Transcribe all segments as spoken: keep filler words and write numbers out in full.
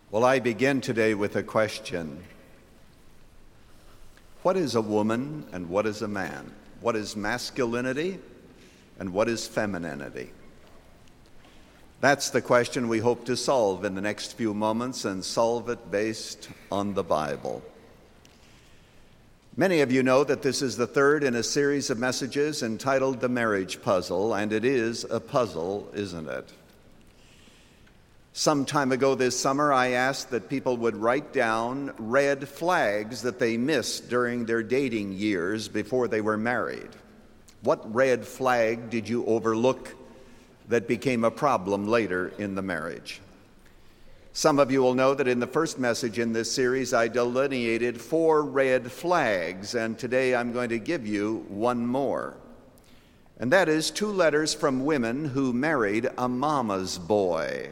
Well, I begin today with a question. What is a woman and what is a man? What is masculinity and what is femininity? That's the question we hope to solve in the next few moments, and solve it based on the Bible. Many of you know that this is the third in a series of messages entitled The Marriage Puzzle, and it is a puzzle, isn't it? Some time ago this summer, I asked that people would write down red flags that they missed during their dating years before they were married. What red flag did you overlook that became a problem later in the marriage? Some of you will know that in the first message in this series, I delineated four red flags, and today I'm going to give you one more. And that is two letters from women who married a mama's boy.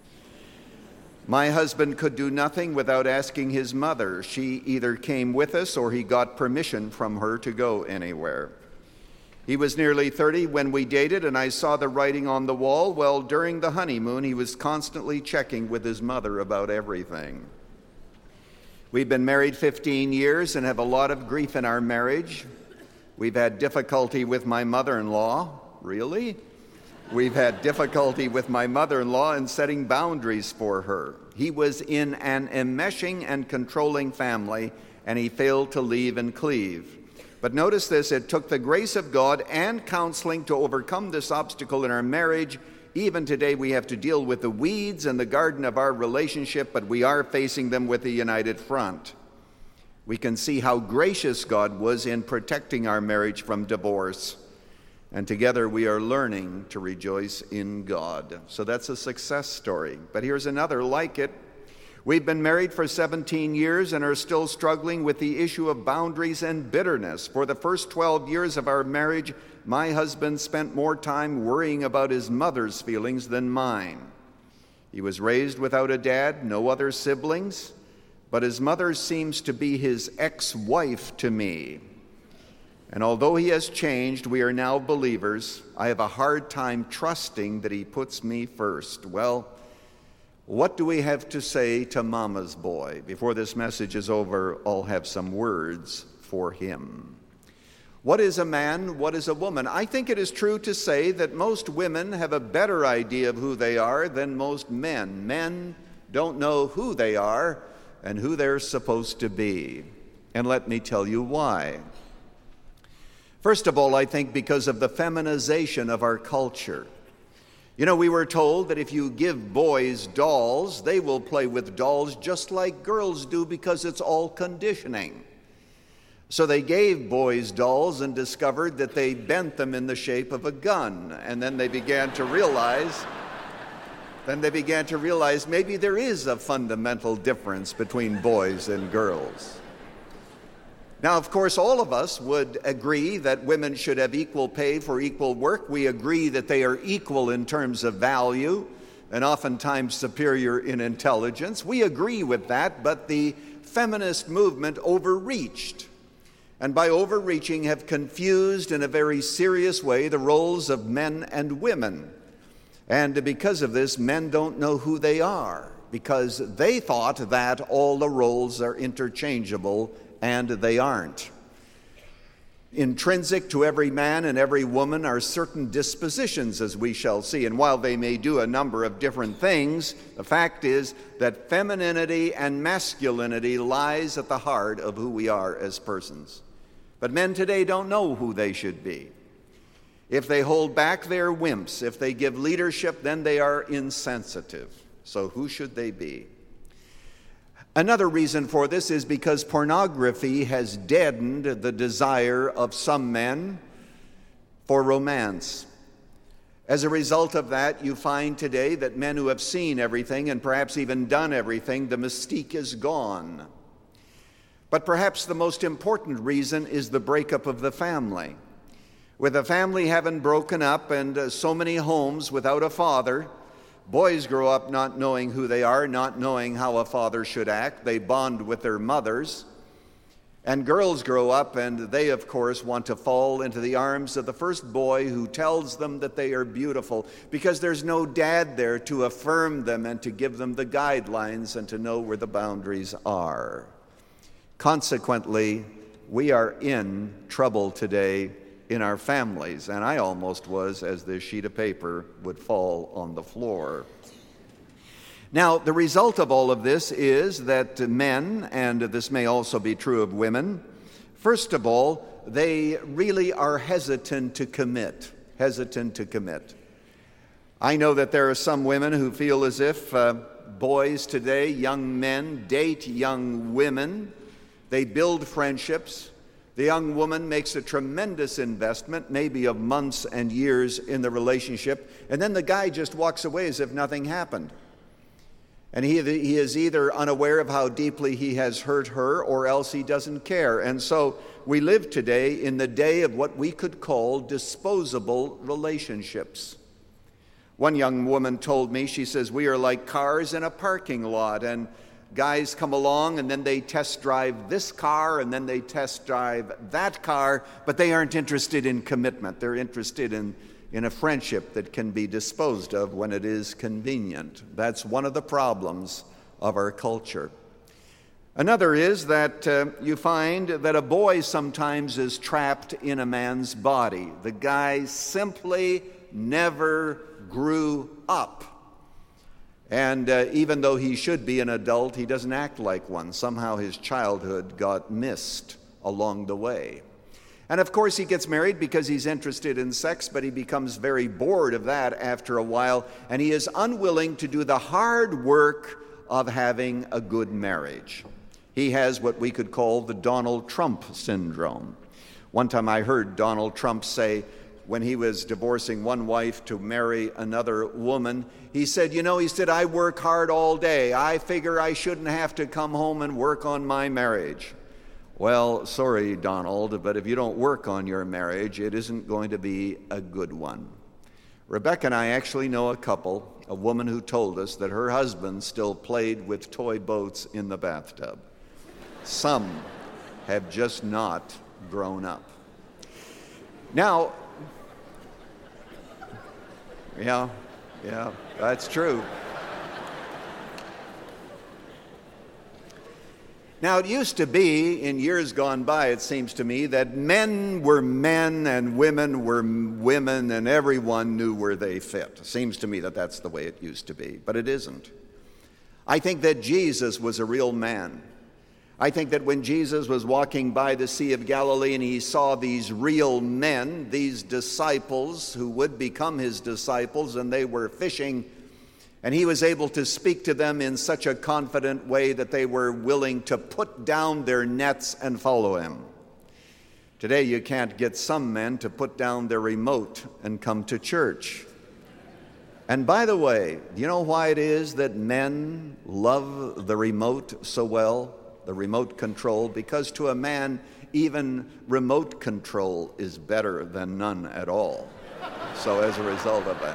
My husband could do nothing without asking his mother. She either came with us or he got permission from her to go anywhere. He was nearly thirty when we dated, and I saw the writing on the wall. Well, during the honeymoon, he was constantly checking with his mother about everything. We've been married fifteen years and have a lot of grief in our marriage. We've had difficulty with my mother-in-law. Really? We've had difficulty with my mother-in-law in setting boundaries for her. He was in an enmeshing and controlling family, and he failed to leave and cleave. But notice this, it took the grace of God and counseling to overcome this obstacle in our marriage. Even today we have to deal with the weeds in the garden of our relationship, but we are facing them with a united front. We can see how gracious God was in protecting our marriage from divorce. And together we are learning to rejoice in God. So that's a success story. But here's another like it. We've been married for seventeen years and are still struggling with the issue of boundaries and bitterness. For the first twelve years of our marriage, my husband spent more time worrying about his mother's feelings than mine. He was raised without a dad, no other siblings, but his mother seems to be his ex-wife to me. And although he has changed, we are now believers. I have a hard time trusting that he puts me first. Well, what do we have to say to Mama's boy? Before this message is over, I'll have some words for him. What is a man? What is a woman? I think it is true to say that most women have a better idea of who they are than most men. Men don't know who they are and who they're supposed to be. And let me tell you why. First of all, I think because of the feminization of our culture. You know, we were told that if you give boys dolls, they will play with dolls just like girls do because it's all conditioning. So they gave boys dolls and discovered that they bent them in the shape of a gun. And then they began to realize, then they began to realize maybe there is a fundamental difference between boys and girls. Now, of course, all of us would agree that women should have equal pay for equal work. We agree that they are equal in terms of value and oftentimes superior in intelligence. We agree with that, but the feminist movement overreached, and by overreaching have confused in a very serious way the roles of men and women. And because of this, men don't know who they are because they thought that all the roles are interchangeable, and they aren't. Intrinsic to every man and every woman are certain dispositions, as we shall see. And while they may do a number of different things, the fact is that femininity and masculinity lies at the heart of who we are as persons. But men today don't know who they should be. If they hold back, they're wimps. If they give leadership, then they are insensitive. So who should they be? Another reason for this is because pornography has deadened the desire of some men for romance. As a result of that, you find today that men who have seen everything and perhaps even done everything, the mystique is gone. But perhaps the most important reason is the breakup of the family. With the family having broken up and uh, so many homes without a father, boys grow up not knowing who they are, not knowing how a father should act. They bond with their mothers. And girls grow up, and they, of course, want to fall into the arms of the first boy who tells them that they are beautiful, because there's no dad there to affirm them and to give them the guidelines and to know where the boundaries are. Consequently, we are in trouble today in our families, and I almost was as this sheet of paper would fall on the floor. Now, the result of all of this is that men, and this may also be true of women, first of all, they really are hesitant to commit, hesitant to commit. I know that there are some women who feel as if uh, boys today, young men, date young women. They build friendships. The young woman makes a tremendous investment, maybe of months and years in the relationship, and then the guy just walks away as if nothing happened. And he, he is either unaware of how deeply he has hurt her, or else he doesn't care. And so we live today in the day of what we could call disposable relationships. One young woman told me, she says, we are like cars in a parking lot, and guys come along and then they test drive this car and then they test drive that car, but they aren't interested in commitment. They're interested in in a friendship that can be disposed of when it is convenient. That's one of the problems of our culture. Another is that uh, you find that a boy sometimes is trapped in a man's body. The guy simply never grew up. And uh, even though he should be an adult, he doesn't act like one. Somehow his childhood got missed along the way. And of course he gets married because he's interested in sex, but he becomes very bored of that after a while, and he is unwilling to do the hard work of having a good marriage. He has what we could call the Donald Trump syndrome. One time I heard Donald Trump say, when he was divorcing one wife to marry another woman, he said, you know, he said, I work hard all day. I figure I shouldn't have to come home and work on my marriage. Well, sorry, Donald, but if you don't work on your marriage, it isn't going to be a good one. Rebecca and I actually know a couple, a woman who told us that her husband still played with toy boats in the bathtub. Some have just not grown up. Now, yeah, yeah, that's true. Now, it used to be, in years gone by, it seems to me, that men were men and women were women and everyone knew where they fit. It seems to me that that's the way it used to be, but it isn't. I think that Jesus was a real man. I think that when Jesus was walking by the Sea of Galilee and he saw these real men, these disciples who would become his disciples, and they were fishing, and he was able to speak to them in such a confident way that they were willing to put down their nets and follow him. Today, you can't get some men to put down their remote and come to church. And by the way, do you know why it is that men love the remote so well, the remote control? Because to a man, even remote control is better than none at all. So as a result of that.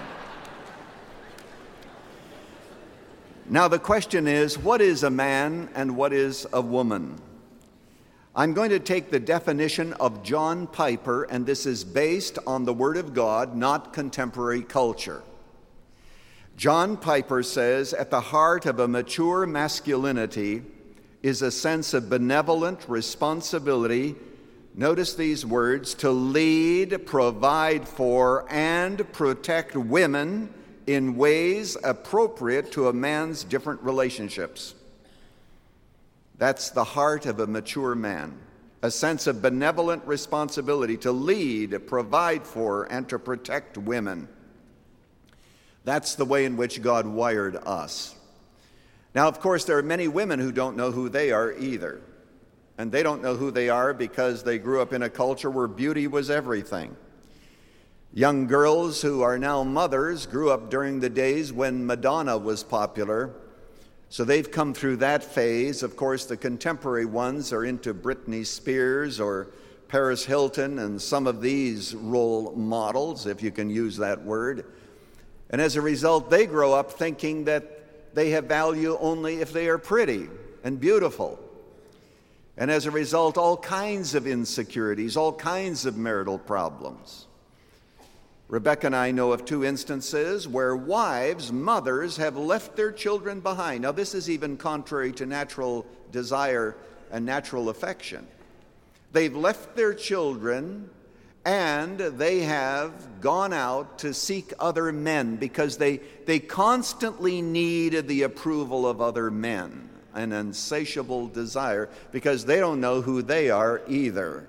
Now the question is, what is a man and what is a woman? I'm going to take the definition of John Piper, and this is based on the Word of God, not contemporary culture. John Piper says, at the heart of a mature masculinity is a sense of benevolent responsibility, notice these words, to lead, provide for, and protect women in ways appropriate to a man's different relationships. That's the heart of a mature man, a sense of benevolent responsibility to lead, provide for, and to protect women. That's the way in which God wired us. Now, of course, there are many women who don't know who they are either. And they don't know who they are because they grew up in a culture where beauty was everything. Young girls who are now mothers grew up during the days when Madonna was popular. So they've come through that phase. Of course, the contemporary ones are into Britney Spears or Paris Hilton and some of these role models, if you can use that word. And as a result, they grow up thinking that they have value only if they are pretty and beautiful. And as a result, all kinds of insecurities, all kinds of marital problems. Rebecca and I know of two instances where wives, mothers, have left their children behind. Now, this is even contrary to natural desire and natural affection. They've left their children and they have gone out to seek other men because they, they constantly need the approval of other men, an insatiable desire, because they don't know who they are either.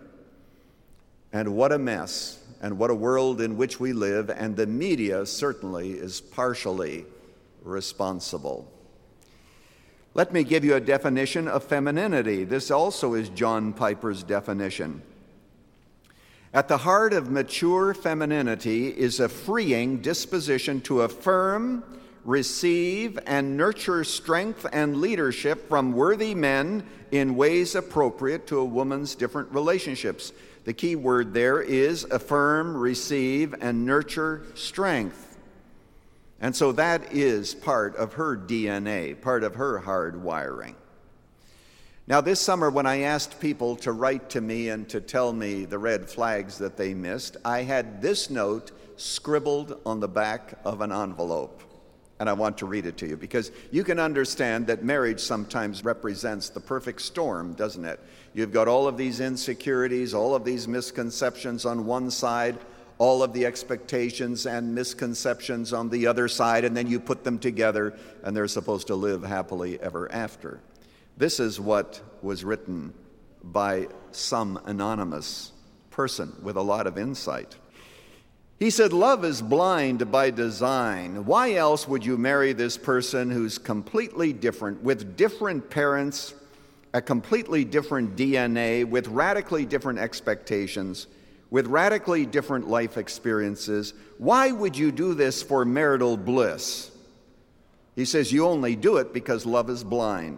And what a mess, and what a world in which we live, and the media certainly is partially responsible. Let me give you a definition of femininity. This also is John Piper's definition. At the heart of mature femininity is a freeing disposition to affirm, receive, and nurture strength and leadership from worthy men in ways appropriate to a woman's different relationships. The key word there is affirm, receive, and nurture strength. And so that is part of her D N A, part of her hard wiring. Now, this summer, when I asked people to write to me and to tell me the red flags that they missed, I had this note scribbled on the back of an envelope. And I want to read it to you because you can understand that marriage sometimes represents the perfect storm, doesn't it? You've got all of these insecurities, all of these misconceptions on one side, all of the expectations and misconceptions on the other side, and then you put them together and they're supposed to live happily ever after. This is what was written by some anonymous person with a lot of insight. He said, "Love is blind by design. Why else would you marry this person who's completely different, with different parents, a completely different D N A, with radically different expectations, with radically different life experiences? Why would you do this for marital bliss?" He says, "You only do it because love is blind."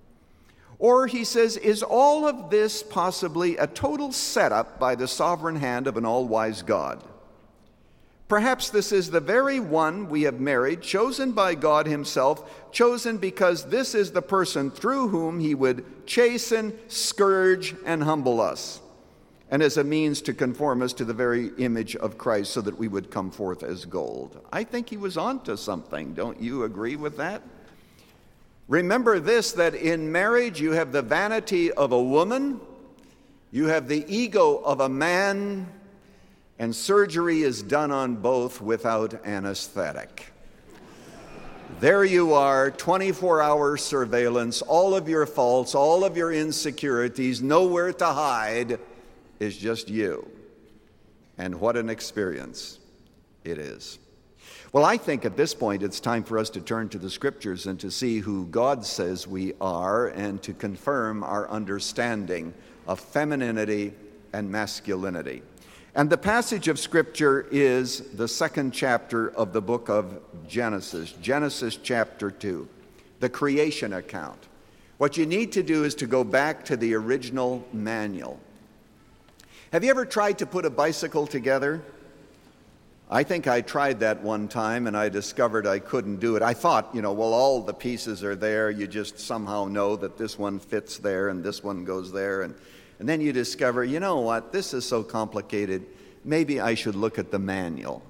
Or he says, "Is all of this possibly a total setup by the sovereign hand of an all-wise God? Perhaps this is the very one we have married, chosen by God himself, chosen because this is the person through whom he would chasten, scourge, and humble us, and as a means to conform us to the very image of Christ so that we would come forth as gold." I think he was onto something. Don't you agree with that? Remember this, that in marriage you have the vanity of a woman, you have the ego of a man, and surgery is done on both without anesthetic. There you are, twenty-four hour surveillance, all of your faults, all of your insecurities, nowhere to hide, is just you. And what an experience it is. Well, I think at this point it's time for us to turn to the Scriptures and to see who God says we are and to confirm our understanding of femininity and masculinity. And the passage of Scripture is the second chapter of the book of Genesis, Genesis chapter two, the creation account. What you need to do is to go back to the original manual. Have you ever tried to put a bicycle together? I think I tried that one time and I discovered I couldn't do it. I thought, you know, well, all the pieces are there. You just somehow know that this one fits there and this one goes there. And, and then you discover, you know what, this is so complicated. Maybe I should look at the manual.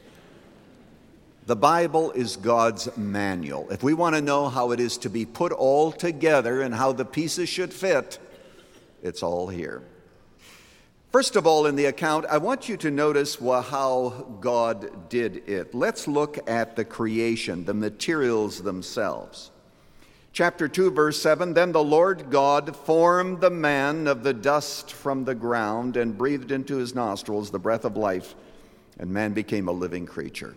The Bible is God's manual. If we want to know how it is to be put all together and how the pieces should fit, it's all here. First of all, in the account, I want you to notice how God did it. Let's look at the creation, the materials themselves. Chapter two, verse seven, "Then the Lord God formed the man of the dust from the ground and breathed into his nostrils the breath of life, and man became a living creature."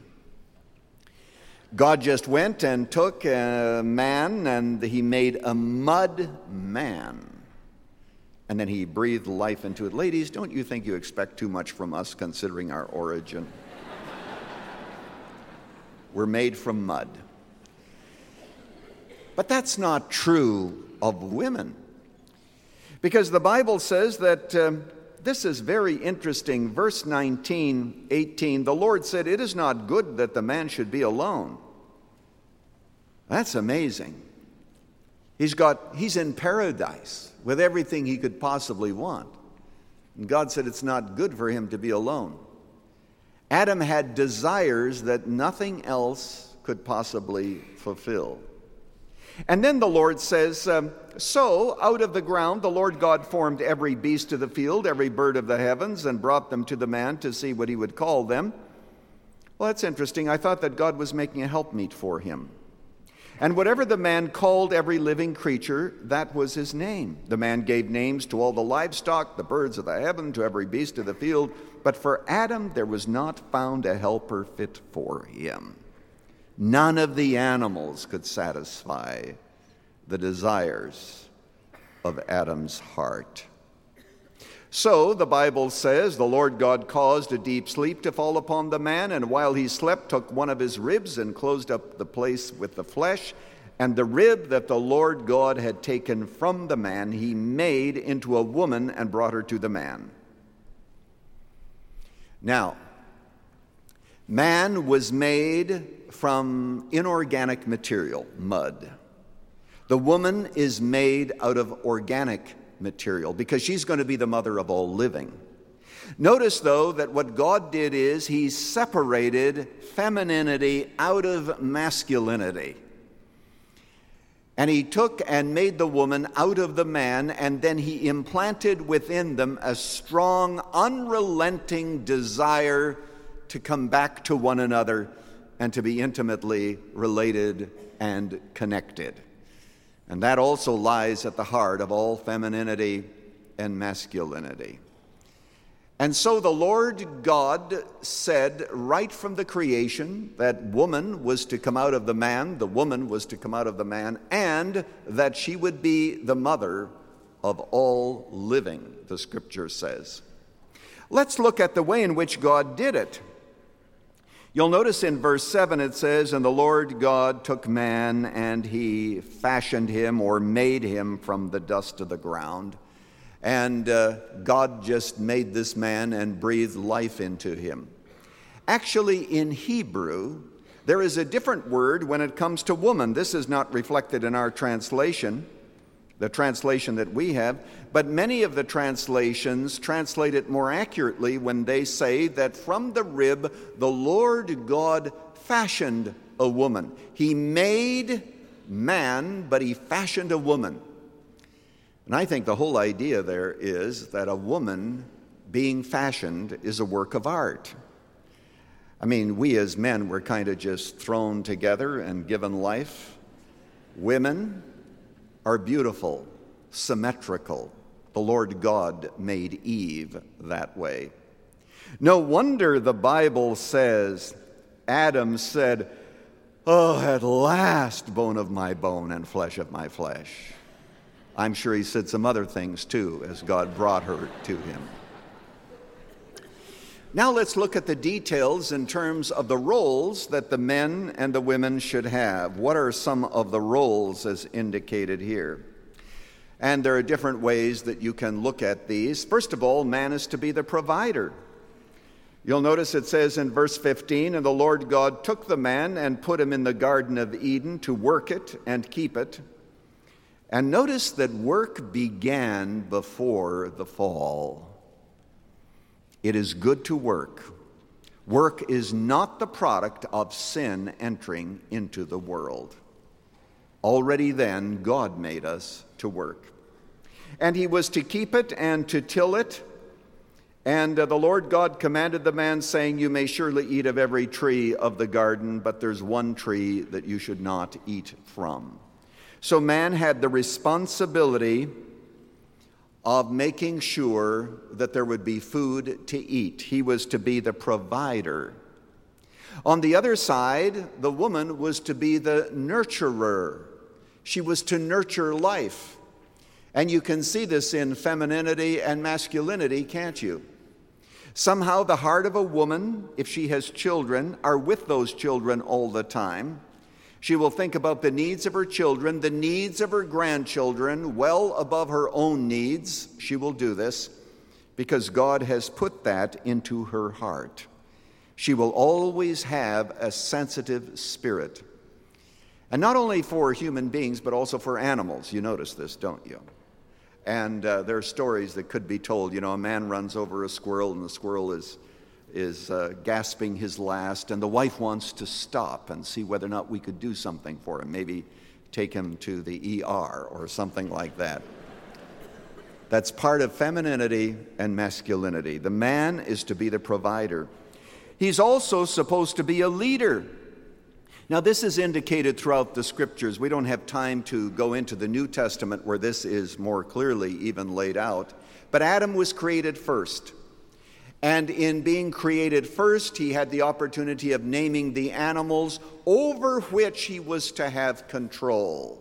God just went and took a man and he made a mud man. And then he breathed life into it. Ladies, don't you think you expect too much from us considering our origin? We're made from mud. But that's not true of women. Because the Bible says that, um, this is very interesting, verse nineteen, eighteen, "The Lord said, 'It is not good that the man should be alone.'" That's amazing. He's got, he's in paradise with everything he could possibly want. And God said it's not good for him to be alone. Adam had desires that nothing else could possibly fulfill. And then the Lord says, um, so out of the ground the Lord God formed every beast of the field, every bird of the heavens, and brought them to the man to see what he would call them. Well, that's interesting. I thought that God was making a helpmeet for him. And whatever the man called every living creature, that was his name. The man gave names to all the livestock, the birds of the heaven, to every beast of the field. But for Adam there was not found a helper fit for him. None of the animals could satisfy the desires of Adam's heart. So the Bible says, the Lord God caused a deep sleep to fall upon the man, and while he slept, took one of his ribs and closed up the place with the flesh. And the rib that the Lord God had taken from the man, he made into a woman and brought her to the man. Now, man was made from inorganic material, mud. The woman is made out of organic material because she's going to be the mother of all living. Notice, though, that what God did is he separated femininity out of masculinity. And he took and made the woman out of the man, and then he implanted within them a strong, unrelenting desire to come back to one another and to be intimately related and connected. And that also lies at the heart of all femininity and masculinity. And so the Lord God said right from the creation that woman was to come out of the man, the woman was to come out of the man, and that she would be the mother of all living, the Scripture says. Let's look at the way in which God did it. You'll notice in verse seven it says, and the Lord God took man and he fashioned him or made him from the dust of the ground. And uh, God just made this man and breathed life into him. Actually, in Hebrew, there is a different word when it comes to woman. This is not reflected in our translation, the translation that we have, but many of the translations translate it more accurately when they say that from the rib the Lord God fashioned a woman. He made man, but he fashioned a woman. And I think the whole idea there is that a woman being fashioned is a work of art. I mean, we as men were kind of just thrown together and given life. Women are beautiful, symmetrical. The Lord God made Eve that way. No wonder the Bible says, Adam said, oh, at last, bone of my bone and flesh of my flesh. I'm sure he said some other things too as God brought her to him. Now let's look at the details in terms of the roles that the men and the women should have. What are some of the roles as indicated here? And there are different ways that you can look at these. First of all, man is to be the provider. You'll notice it says in verse fifteen, and the Lord God took the man and put him in the Garden of Eden to work it and keep it. And notice that work began before the fall. It is good to work. Work is not the product of sin entering into the world. Already then, God made us to work. And he was to keep it and to till it. And uh, the Lord God commanded the man, saying, you may surely eat of every tree of the garden, but there's one tree that you should not eat from. So man had the responsibility of making sure that there would be food to eat. He was to be the provider. On the other side, the woman was to be the nurturer. She was to nurture life. And you can see this in femininity and masculinity, can't you? Somehow the heart of a woman, if she has children, are with those children all the time. She will think about the needs of her children, the needs of her grandchildren, well above her own needs. She will do this because God has put that into her heart. She will always have a sensitive spirit. And not only for human beings, but also for animals. You notice this, don't you? And uh, there are stories that could be told. You know, a man runs over a squirrel, and the squirrel is is uh, gasping his last, and the wife wants to stop and see whether or not we could do something for him, maybe take him to the E R or something like that. That's part of femininity and masculinity. The man is to be the provider. He's also supposed to be a leader. Now, this is indicated throughout the Scriptures. We don't have time to go into the New Testament where this is more clearly even laid out. But Adam was created first. And in being created first, he had the opportunity of naming the animals over which he was to have control.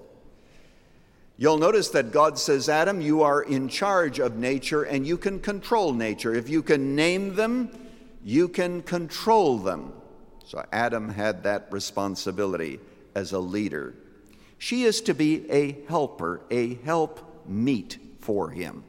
You'll notice that God says, Adam, you are in charge of nature and you can control nature. If you can name them, you can control them. So Adam had that responsibility as a leader. She is to be a helper, a helpmeet for him.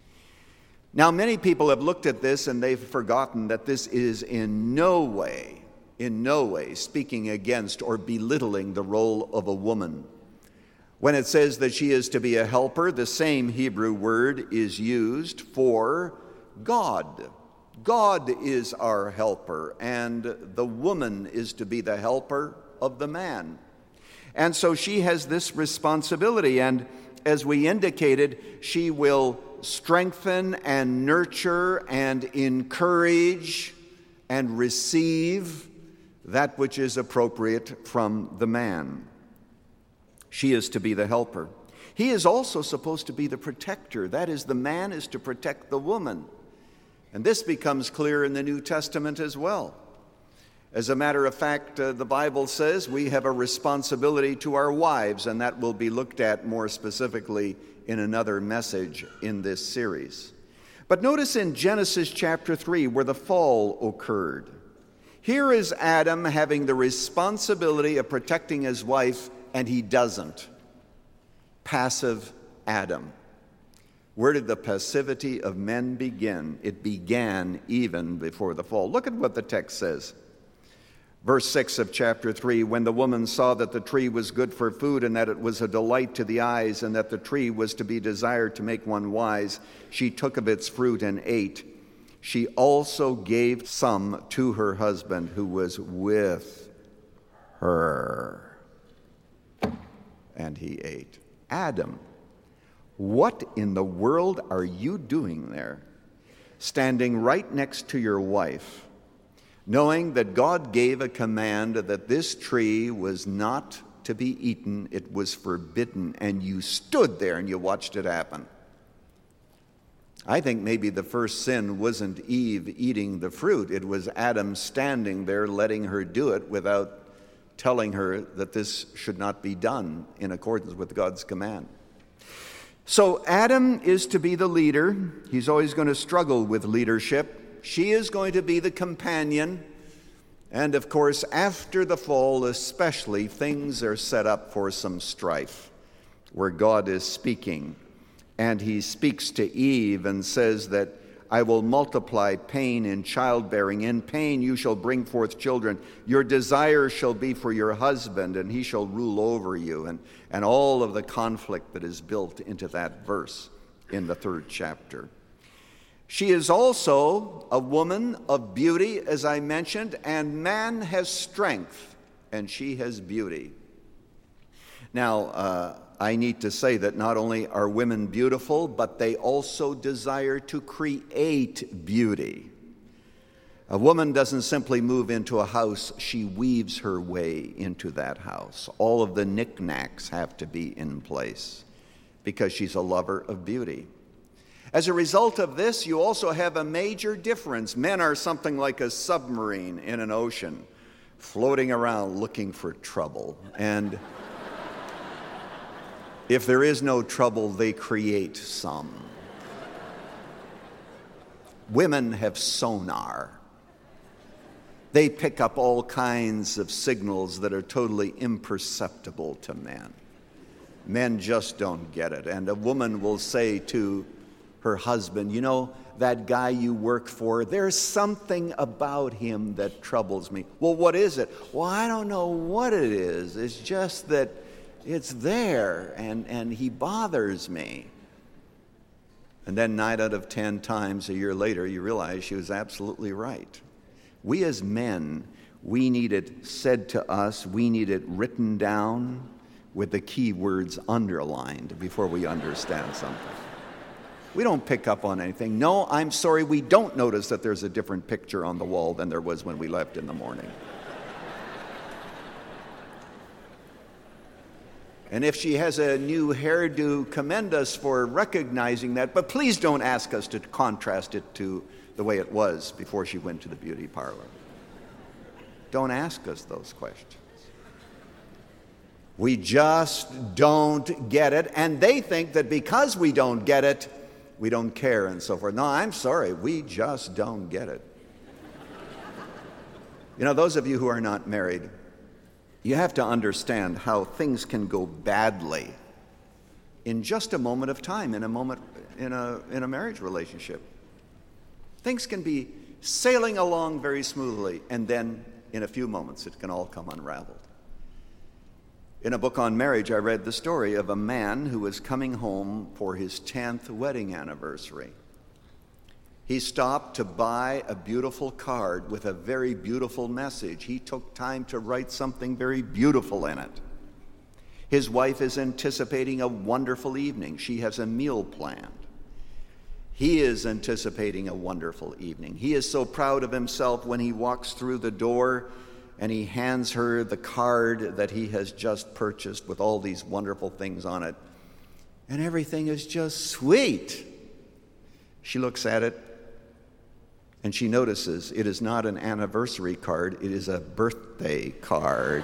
Now, many people have looked at this and they've forgotten that this is in no way, in no way speaking against or belittling the role of a woman. When it says that she is to be a helper, the same Hebrew word is used for God. God is our helper, and the woman is to be the helper of the man. And so she has this responsibility, and as we indicated, she will strengthen and nurture and encourage and receive that which is appropriate from the man. She is to be the helper. He is also supposed to be the protector. That is, the man is to protect the woman. And this becomes clear in the New Testament as well. As a matter of fact, uh, the Bible says we have a responsibility to our wives, and that will be looked at more specifically in another message in this series. But notice in Genesis chapter three where the fall occurred. Here is Adam having the responsibility of protecting his wife, and he doesn't. Passive Adam. Where did the passivity of men begin? It began even before the fall. Look at what the text says. Verse six of chapter three, when the woman saw that the tree was good for food and that it was a delight to the eyes and that the tree was to be desired to make one wise, she took of its fruit and ate. She also gave some to her husband who was with her, and he ate. Adam, what in the world are you doing there, standing right next to your wife, knowing that God gave a command that this tree was not to be eaten, it was forbidden, and you stood there and you watched it happen? I think maybe the first sin wasn't Eve eating the fruit. It was Adam standing there letting her do it without telling her that this should not be done in accordance with God's command. So Adam is to be the leader. He's always going to struggle with leadership. She is going to be the companion. And of course, after the fall especially, things are set up for some strife where God is speaking. And he speaks to Eve and says that I will multiply pain in childbearing. In pain you shall bring forth children. Your desire shall be for your husband, and he shall rule over you. And, and all of the conflict that is built into that verse in the third chapter. She is also a woman of beauty, as I mentioned, and man has strength, and she has beauty. Now, uh, I need to say that not only are women beautiful, but they also desire to create beauty. A woman doesn't simply move into a house, she weaves her way into that house. All of the knickknacks have to be in place because she's a lover of beauty. As a result of this, you also have a major difference. Men are something like a submarine in an ocean, floating around looking for trouble. And if there is no trouble, they create some. Women have sonar. They pick up all kinds of signals that are totally imperceptible to men. Men just don't get it. And a woman will say to her husband, you know, that guy you work for, there's something about him that troubles me. Well, what is it? Well, I don't know what it is. It's just that it's there, and, and he bothers me. And then nine out of ten times a year later, you realize she was absolutely right. We as men, we need it said to us, we need it written down with the key words underlined before we understand something. We don't pick up on anything. No, I'm sorry, we don't notice that there's a different picture on the wall than there was when we left in the morning. And if she has a new hairdo, commend us for recognizing that, but please don't ask us to contrast it to the way it was before she went to the beauty parlor. Don't ask us those questions. We just don't get it, and they think that because we don't get it, we don't care and so forth. No, I'm sorry, we just don't get it. You know, those of you who are not married, you have to understand how things can go badly in just a moment of time, in a moment, in a, in a marriage relationship. Things can be sailing along very smoothly, and then in a few moments it can all come unraveled. In a book on marriage, I read the story of a man who was coming home for his tenth wedding anniversary. He stopped to buy a beautiful card with a very beautiful message. He took time to write something very beautiful in it. His wife is anticipating a wonderful evening. She has a meal planned. He is anticipating a wonderful evening. He is so proud of himself when he walks through the door and he hands her the card that he has just purchased with all these wonderful things on it. And everything is just sweet. She looks at it and she notices it is not an anniversary card, it is a birthday card.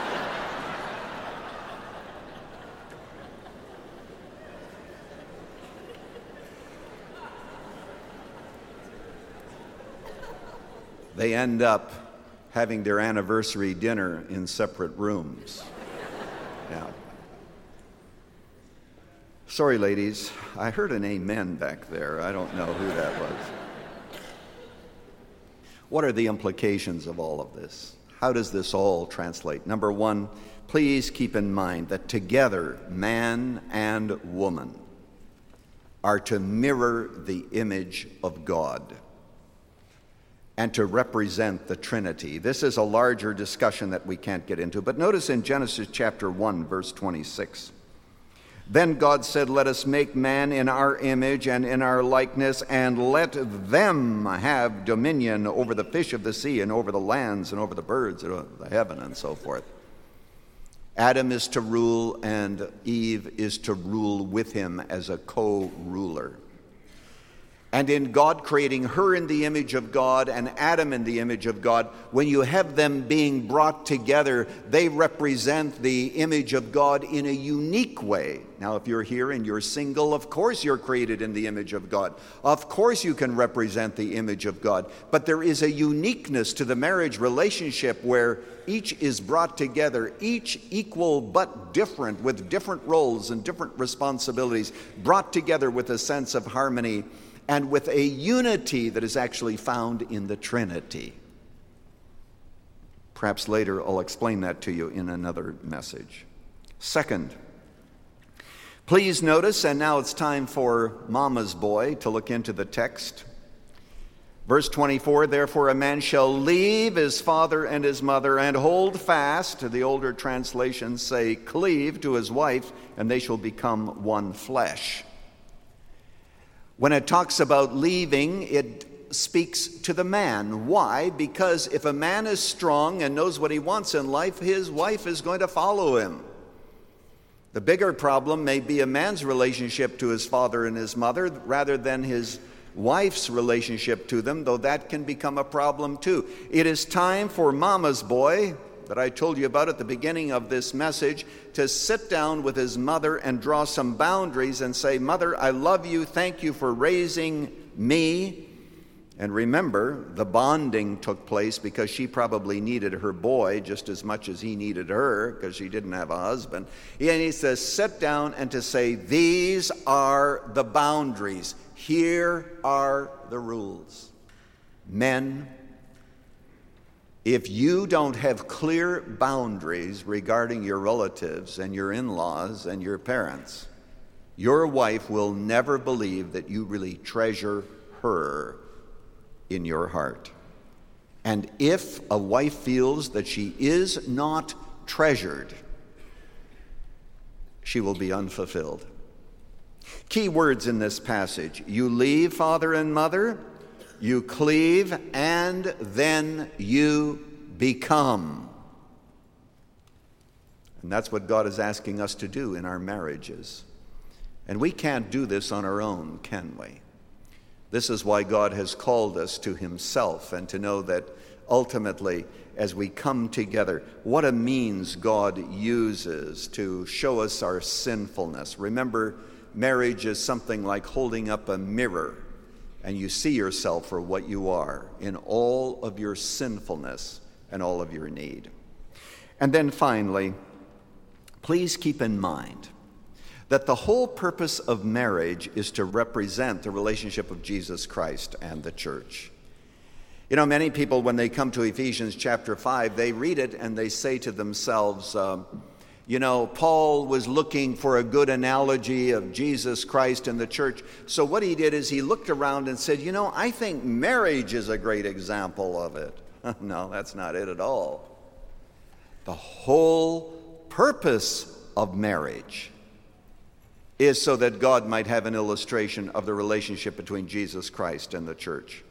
They end up having their anniversary dinner in separate rooms. Yeah. Sorry, ladies, I heard an amen back there. I don't know who that was. What are the implications of all of this? How does this all translate? Number one, please keep in mind that together, man and woman are to mirror the image of God and to represent the Trinity. This is a larger discussion that we can't get into, but notice in Genesis chapter one, verse twenty-six, then God said, let us make man in our image and in our likeness, and let them have dominion over the fish of the sea and over the lands and over the birds of the heaven and so forth. Adam is to rule and Eve is to rule with him as a co-ruler. And in God creating her in the image of God and Adam in the image of God, when you have them being brought together, they represent the image of God in a unique way. Now, if you're here and you're single, of course you're created in the image of God. Of course you can represent the image of God. But there is a uniqueness to the marriage relationship where each is brought together, each equal but different, with different roles and different responsibilities, brought together with a sense of harmony and with a unity that is actually found in the Trinity. Perhaps later I'll explain that to you in another message. Second, please notice, and now it's time for Mama's boy to look into the text. Verse twenty-four, therefore a man shall leave his father and his mother and hold fast, the older translations say cleave to his wife, and they shall become one flesh. When it talks about leaving, it speaks to the man. Why? Because if a man is strong and knows what he wants in life, his wife is going to follow him. The bigger problem may be a man's relationship to his father and his mother rather than his wife's relationship to them, though that can become a problem too. It is time for Mama's boy, that I told you about at the beginning of this message, to sit down with his mother and draw some boundaries and say, Mother, I love you, thank you for raising me And remember, the bonding took place because she probably needed her boy just as much as he needed her, because she didn't have a husband. And he says, sit down and to say, these are the boundaries. Here are the rules. Men, if you don't have clear boundaries regarding your relatives and your in-laws and your parents, your wife will never believe that you really treasure her in your heart. And if a wife feels that she is not treasured, she will be unfulfilled. Key words in this passage: you leave father and mother, you cleave, and then you become. And that's what God is asking us to do in our marriages. And we can't do this on our own, can we? This is why God has called us to himself, and to know that ultimately, as we come together, what a means God uses to show us our sinfulness. Remember, marriage is something like holding up a mirror, and you see yourself for what you are in all of your sinfulness and all of your need. And then finally, please keep in mind that the whole purpose of marriage is to represent the relationship of Jesus Christ and the church. You know, many people, when they come to Ephesians chapter five, they read it and they say to themselves, um, you know, Paul was looking for a good analogy of Jesus Christ and the church. So what he did is he looked around and said, you know, I think marriage is a great example of it. No, that's not it at all. The whole purpose of marriage is so that God might have an illustration of the relationship between Jesus Christ and the church.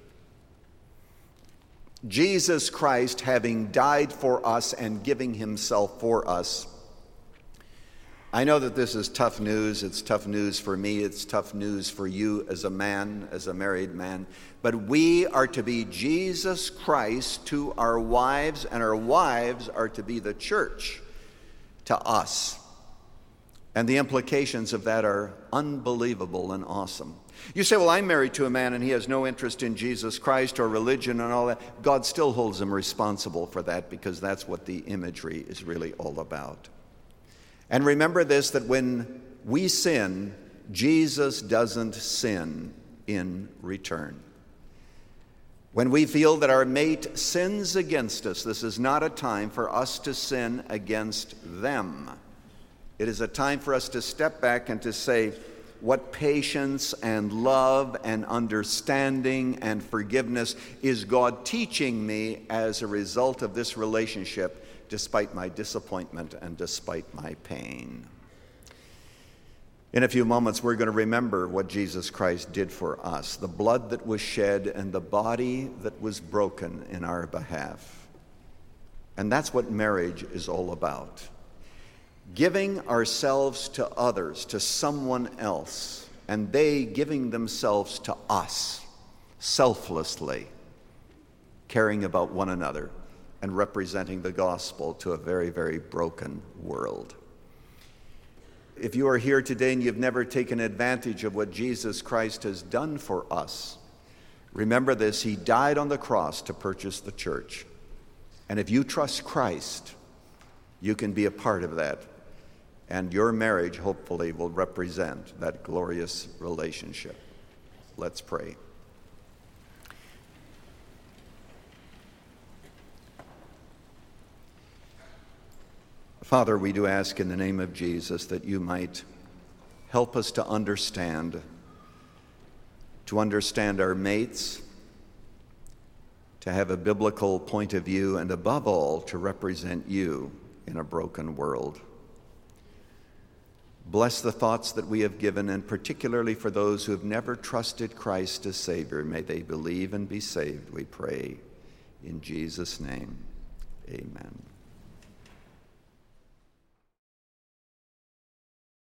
Jesus Christ, having died for us and giving himself for us. I know that this is tough news. It's tough news for me. It's tough news for you as a man, as a married man. But we are to be Jesus Christ to our wives, and our wives are to be the church to us. And the implications of that are unbelievable and awesome. You say, well, I'm married to a man and he has no interest in Jesus Christ or religion and all that. God still holds him responsible for that, because that's what the imagery is really all about. And remember this, that when we sin, Jesus doesn't sin in return. When we feel that our mate sins against us, this is not a time for us to sin against them. It is a time for us to step back and to say, what patience and love and understanding and forgiveness is God teaching me as a result of this relationship, despite my disappointment and despite my pain. In a few moments, we're going to remember what Jesus Christ did for us, the blood that was shed and the body that was broken in our behalf. And that's what marriage is all about. Giving ourselves to others, to someone else, and they giving themselves to us, selflessly, caring about one another and representing the gospel to a very, very broken world. If you are here today and you've never taken advantage of what Jesus Christ has done for us, remember this: he died on the cross to purchase the church. And if you trust Christ, you can be a part of that. And your marriage, hopefully, will represent that glorious relationship. Let's pray. Father, we do ask in the name of Jesus that you might help us to understand, to understand our mates, to have a biblical point of view, and above all, to represent you in a broken world. Bless the thoughts that we have given, and particularly for those who have never trusted Christ as Savior. May they believe and be saved, we pray. In Jesus' name, amen.